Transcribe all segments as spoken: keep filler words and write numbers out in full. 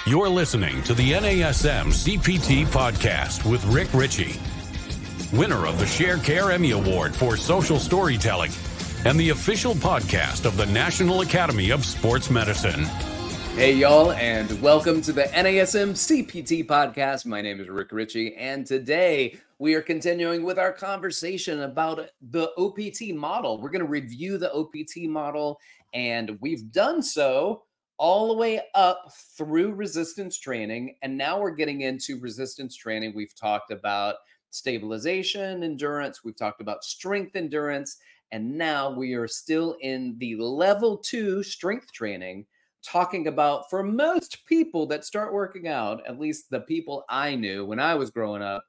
You're listening to the N A S M C P T podcast with Rick Ritchie, winner of the Sharecare Emmy Award for Social Storytelling and the official podcast of the National Academy of Sports Medicine. Hey, y'all, and welcome to the N A S M C P T podcast. My name is Rick Ritchie, and today we are continuing with our conversation about the O P T model. We're going to review the O P T model, and we've done so all the way up through resistance training, and now we're getting into resistance training. We've talked about stabilization, endurance, we've talked about strength endurance, and now we are still in the level two strength training, talking about, for most people that start working out, at least the people I knew when I was growing up,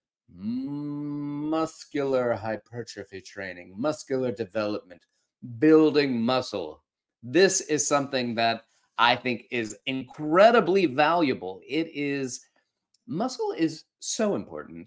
muscular hypertrophy training, muscular development, building muscle. This is something that I think is incredibly valuable. It is, muscle is so important.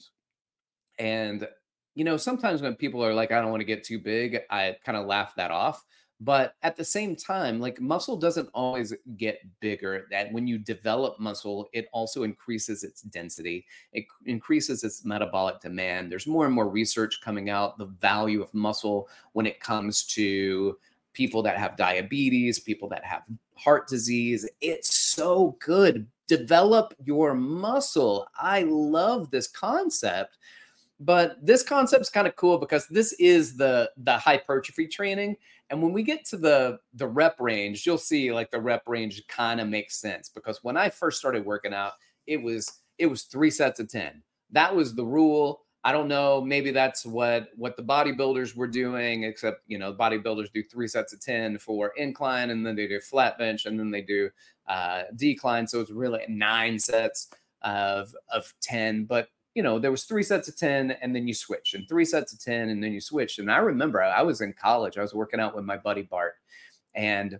And, you know, sometimes when people are like, I don't want to get too big, I kind of laugh that off. But at the same time, like, muscle doesn't always get bigger. That when you develop muscle, it also increases its density. It increases its metabolic demand. There's more and more research coming out, the value of muscle when it comes to people that have diabetes, people that have heart disease. It's so good. Develop your muscle. I love this concept. But this concept is kind of cool because this is the, the hypertrophy training. And when we get to the, the rep range, you'll see like the rep range kind of makes sense, because when I first started working out, it was it was three sets of ten. That was the rule. I don't know, maybe that's what, what the bodybuilders were doing, except, you know, bodybuilders do three sets of ten for incline, and then they do flat bench, and then they do uh, decline. So it's really nine sets of, of ten. But, you know, there was three sets of ten, and then you switch, and three sets of ten, and then you switched. And I remember I was in college. I was working out with my buddy Bart, and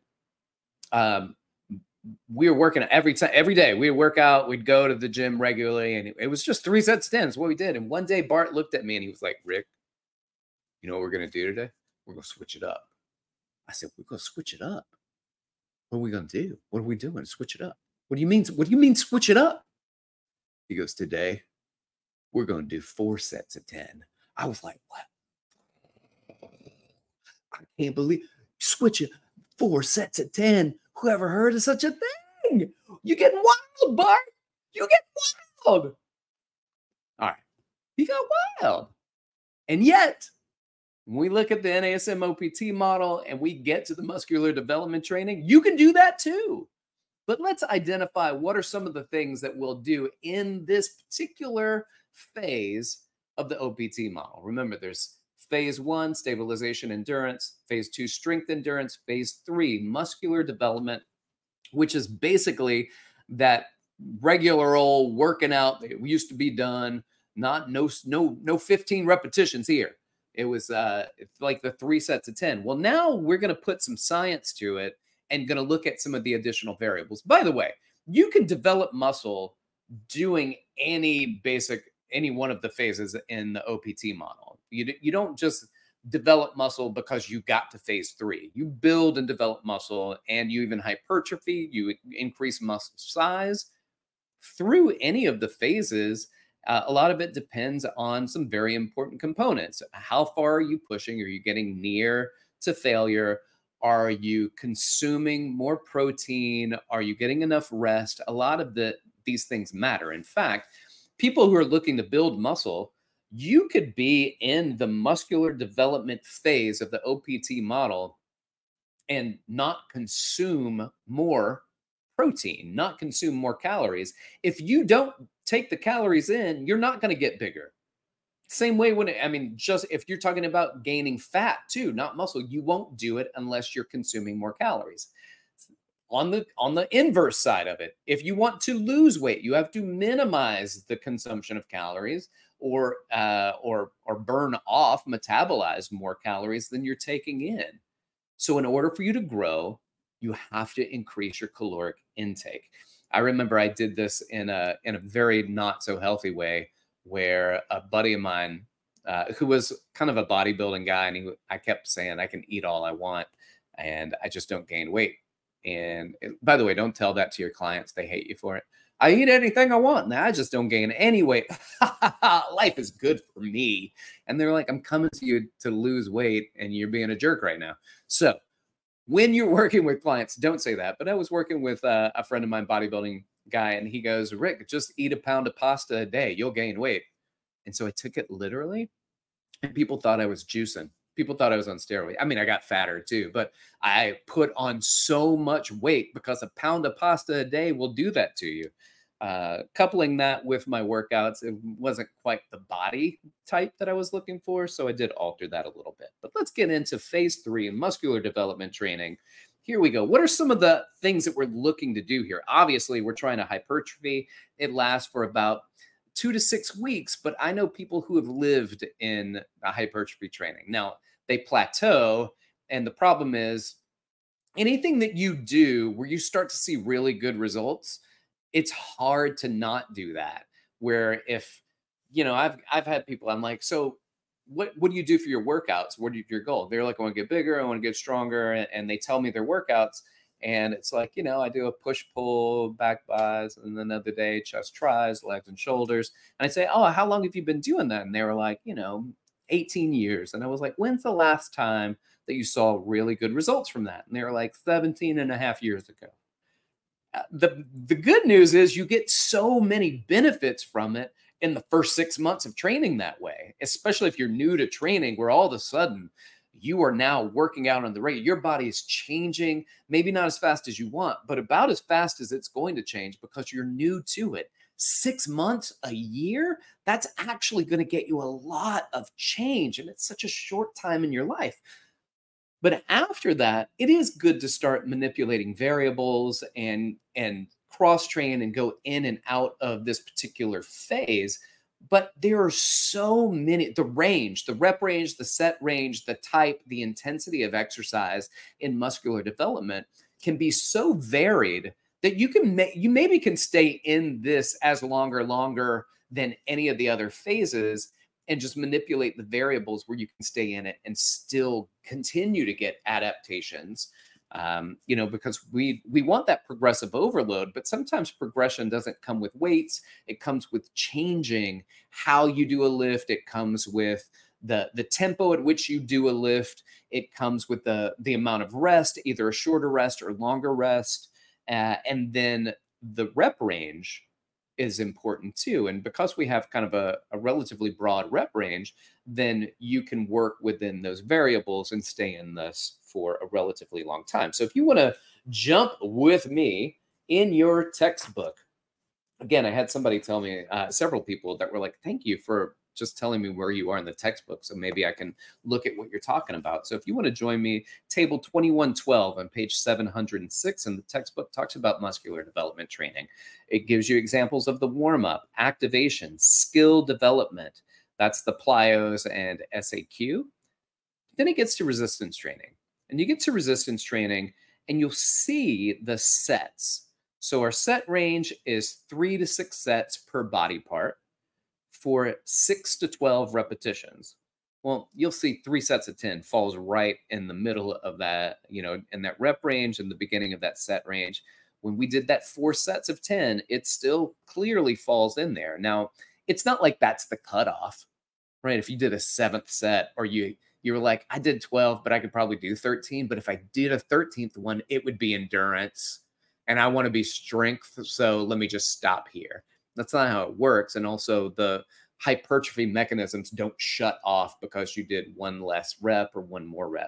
um, we were working every time, every day. We would work out. We'd go to the gym regularly, and it was just three sets of ten. That's what we did. And one day Bart looked at me and he was like, Rick, you know what we're going to do today? We're going to switch it up. I said, we're going to switch it up. What are we going to do? What are we doing? Switch it up. What do you mean? What do you mean switch it up? He goes, today we're going to do four sets of ten. I was like, what? I can't believe, switch it. Four sets of ten. Whoever heard of such a thing? You get wild, Bart. You get wild. All right. You got wild. And yet, when we look at the N A S M O P T model and we get to the muscular development training, you can do that too. But let's identify what are some of the things that we'll do in this particular phase of the O P T model. Remember, there's phase one, stabilization endurance, phase two, strength endurance, phase three, muscular development, which is basically that regular old working out that used to be done, not no, no, no fifteen repetitions here. It was uh, like the three sets of ten. Well, now we're going to put some science to it and going to look at some of the additional variables. By the way, you can develop muscle doing any basic, any one of the phases in the O P T model. You, you don't just develop muscle because you got to phase three. You build and develop muscle, and you even hypertrophy, you increase muscle size through any of the phases. Uh, a lot of it depends on some very important components. How far are you pushing? Are you getting near to failure? Are you consuming more protein? Are you getting enough rest? A lot of the these things matter. In fact, people who are looking to build muscle, you could be in the muscular development phase of the O P T model and not consume more protein, not consume more calories. If you don't take the calories in, you're not going to get bigger. Same way when, it, I mean, just if you're talking about gaining fat too, not muscle, you won't do it unless you're consuming more calories. On the on the inverse side of it, if you want to lose weight, you have to minimize the consumption of calories, or uh, or or burn off, metabolize more calories than you're taking in. So in order for you to grow, you have to increase your caloric intake. I remember I did this in a in a very not so healthy way, where a buddy of mine, uh, who was kind of a bodybuilding guy, and he, I kept saying I can eat all I want and I just don't gain weight. And it, by the way, don't tell that to your clients. They hate you for it. I eat anything I want. Now I just don't gain any weight. Life is good for me. And they're like, I'm coming to you to lose weight and you're being a jerk right now. So when you're working with clients, don't say that. But I was working with uh, a friend of mine, bodybuilding guy, and he goes, Rick, just eat a pound of pasta a day. You'll gain weight. And so I took it literally. And people thought I was juicing. People thought I was on steroids. I mean, I got fatter too, but I put on so much weight because a pound of pasta a day will do that to you. Uh, coupling that with my workouts, it wasn't quite the body type that I was looking for. So I did alter that a little bit. But let's get into phase three in muscular development training. Here we go. What are some of the things that we're looking to do here? Obviously, we're trying to hypertrophy. It lasts for about two to six weeks, but I know people who have lived in a hypertrophy training. Now, they plateau, and the problem is anything that you do where you start to see really good results, it's hard to not do that. Where if, you know, I've I've had people, I'm like, so what what do you do for your workouts? What is your goal? They're like, I want to get bigger, I want to get stronger, and, and they tell me their workouts, and it's like, you know, I do a push pull, back buys, and then another day chest tries, legs and shoulders, and I say, oh, how long have you been doing that? And they were like, you know, eighteen years. And I was like, when's the last time that you saw really good results from that? And they were like, seventeen and a half years ago. Uh, The, the good news is you get so many benefits from it in the first six months of training that way, especially if you're new to training, where all of a sudden you are now working out on the regular. Your body is changing, maybe not as fast as you want, but about as fast as it's going to change because you're new to it. Six months, a year, that's actually going to get you a lot of change. And it's such a short time in your life. But after that, it is good to start manipulating variables and, and cross-train and go in and out of this particular phase. But there are so many, the range, the rep range, the set range, the type, the intensity of exercise in muscular development can be so varied that you can ma- you maybe can stay in this as longer, longer than any of the other phases and just manipulate the variables where you can stay in it and still continue to get adaptations. Um, you know, because we we want that progressive overload, but sometimes progression doesn't come with weights. It comes with changing how you do a lift. It comes with the the tempo at which you do a lift. It comes with the the amount of rest, either a shorter rest or longer rest. Uh, and then the rep range is important too. And because we have kind of a, a relatively broad rep range, then you can work within those variables and stay in this for a relatively long time. So if you want to jump with me in your textbook, again, I had somebody tell me, uh, several people that were like, thank you for just telling me where you are in the textbook. So maybe I can look at what you're talking about. So if you want to join me, table twenty-one twelve on page seven hundred six in the textbook talks about muscular development training. It gives you examples of the warm-up, activation, skill development. That's the plyos and S A Q. Then it gets to resistance training. And you get to resistance training and you'll see the sets. So our set range is three to six sets per body part for six to twelve repetitions. Well, you'll see three sets of ten falls right in the middle of that, you know, in that rep range and the beginning of that set range. When we did that four sets of ten, it still clearly falls in there. Now, it's not like that's the cutoff, right? If you did a seventh set or you, you were like, I did twelve, but I could probably do thirteen. But if I did a thirteenth one, it would be endurance. And I want to be strength. So let me just stop here. That's not how it works. And also the hypertrophy mechanisms don't shut off because you did one less rep or one more rep.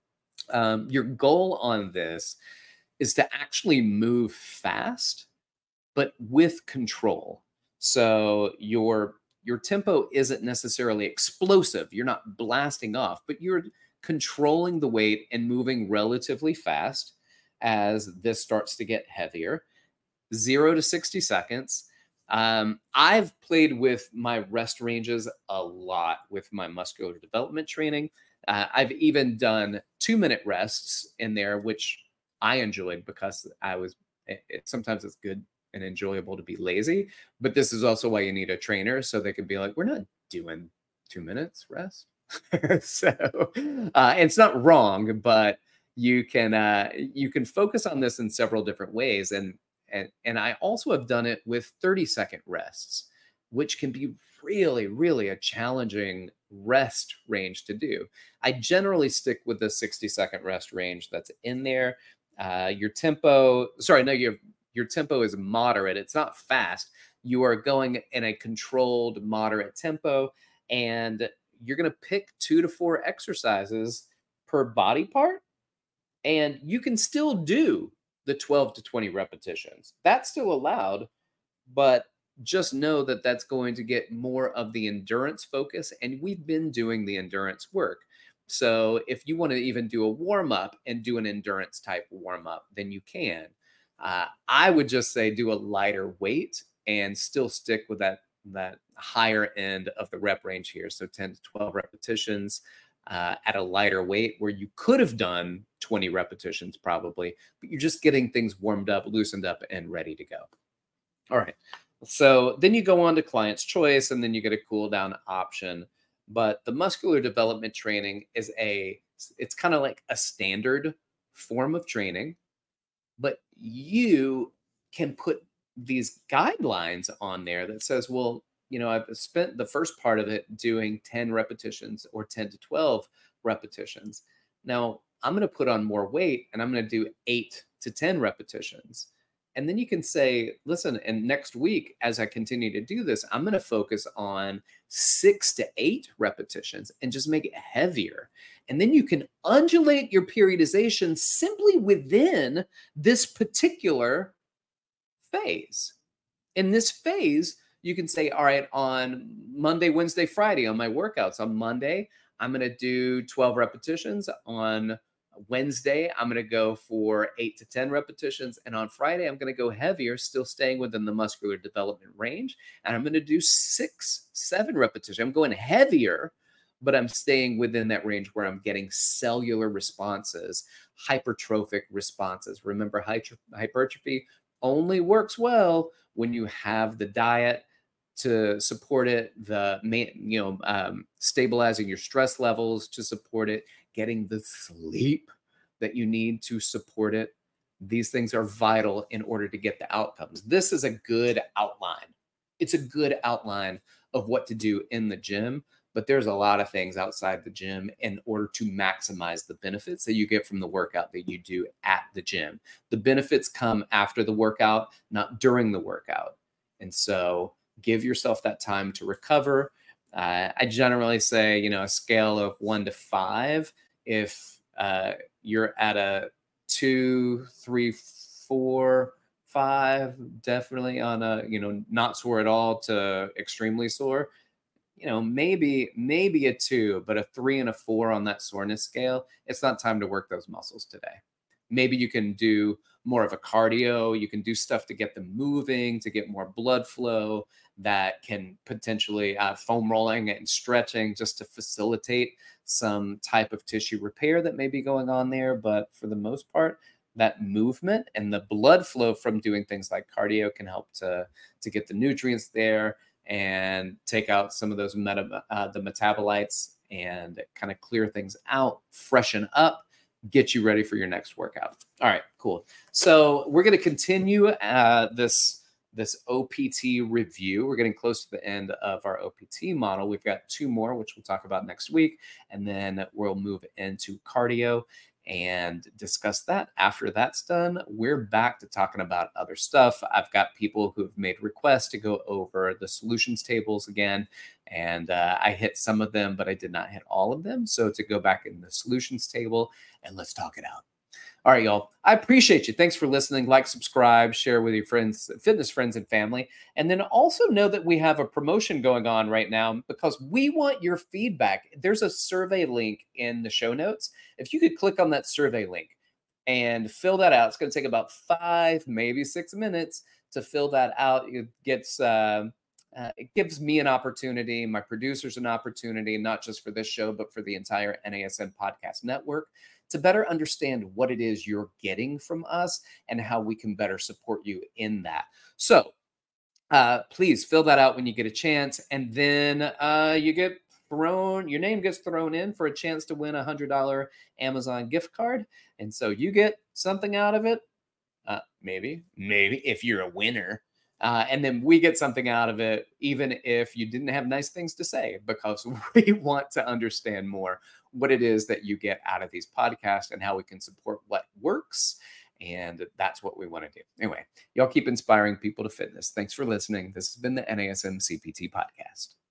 Um, your goal on this is to actually move fast, but with control. So your, your tempo isn't necessarily explosive. You're not blasting off, but you're controlling the weight and moving relatively fast as this starts to get heavier. Zero to sixty seconds. Um, I've played with my rest ranges a lot with my muscular development training. Uh, I've even done two minute rests in there, which I enjoyed because I was, it, it, sometimes it's good and enjoyable to be lazy, but this is also why you need a trainer. So they could be like, we're not doing two minutes rest. So uh, it's not wrong, but you can uh, you can focus on this in several different ways. And and and I also have done it with thirty second rests, which can be really, really a challenging rest range to do. I generally stick with the sixty second rest range that's in there. Uh, your tempo, sorry, no, your your tempo is moderate. It's not fast. You are going in a controlled, moderate tempo, and you're going to pick two to four exercises per body part, and you can still do the twelve to twenty repetitions. That's still allowed, but just know that that's going to get more of the endurance focus. And we've been doing the endurance work. So if you want to even do a warm up and do an endurance type warm up, then you can. Uh, I would just say do a lighter weight and still stick with that that higher end of the rep range here. So ten to twelve repetitions uh, at a lighter weight, where you could have done twenty repetitions probably, but you're just getting things warmed up, loosened up, and ready to go. All right. So then you go on to client's choice, and then you get a cool down option. But the muscular development training is a, it's kind of like a standard form of training, but you can put these guidelines on there that says, well, you know, I've spent the first part of it doing ten repetitions or ten to twelve repetitions. Now I'm going to put on more weight and I'm going to do eight to ten repetitions. And then you can say, listen, and next week, as I continue to do this, I'm going to focus on six to eight repetitions and just make it heavier. And then you can undulate your periodization simply within this particular phase. In this phase, you can say, all right, on Monday, Wednesday, Friday, on my workouts, on Monday, I'm going to do twelve repetitions. On Wednesday, I'm going to go for eight to ten repetitions. And on Friday, I'm going to go heavier, still staying within the muscular development range. And I'm going to do six, seven repetitions. I'm going heavier, but I'm staying within that range where I'm getting cellular responses, hypertrophic responses. Remember, hypertrophy only works well when you have the diet to support it, the you know um, stabilizing your stress levels to support it, getting the sleep that you need to support it. These things are vital in order to get the outcomes. This is a good outline. It's a good outline of what to do in the gym, but there's a lot of things outside the gym in order to maximize the benefits that you get from the workout that you do at the gym. The benefits come after the workout, not during the workout. And so give yourself that time to recover. Uh, I generally say, you know, a scale of one to five. If uh, you're at a two, three, four, five, definitely on a, you know, not sore at all to extremely sore, you know, maybe, maybe a two, but a three and a four on that soreness scale, it's not time to work those muscles today. Maybe you can do more of a cardio. You can do stuff to get them moving, to get more blood flow, that can potentially uh, foam rolling and stretching just to facilitate some type of tissue repair that may be going on there. But for the most part, that movement and the blood flow from doing things like cardio can help to, to get the nutrients there and take out some of those meta, uh, the metabolites and kind of clear things out, freshen up, get you ready for your next workout. All right, cool. So we're going to continue uh, this this O P T review. We're getting close to the end of our O P T model. We've got two more, which we'll talk about next week, and then we'll move into cardio and discuss that. After that's done, we're back to talking about other stuff. I've got people who've made requests to go over the solutions tables again, and uh, I hit some of them, but I did not hit all of them. So to go back in the solutions table and let's talk it out. All right, y'all. I appreciate you. Thanks for listening. Like, subscribe, share with your friends, fitness friends and family. And then also know that we have a promotion going on right now because we want your feedback. There's a survey link in the show notes. If you could click on that survey link and fill that out, it's going to take about five, maybe six minutes to fill that out. It gets, uh, uh, it gives me an opportunity, my producers an opportunity, not just for this show, but for the entire N A S M podcast network, to better understand what it is you're getting from us and how we can better support you in that. So uh, please fill that out when you get a chance. And then uh, you get thrown, your name gets thrown in for a chance to win a one hundred dollars Amazon gift card. And so you get something out of it. Uh, maybe, maybe if you're a winner. Uh, and then we get something out of it, even if you didn't have nice things to say, because we want to understand more what it is that you get out of these podcasts and how we can support what works. And that's what we want to do. Anyway, y'all keep inspiring people to fitness. Thanks for listening. This has been the N A S M C P T podcast.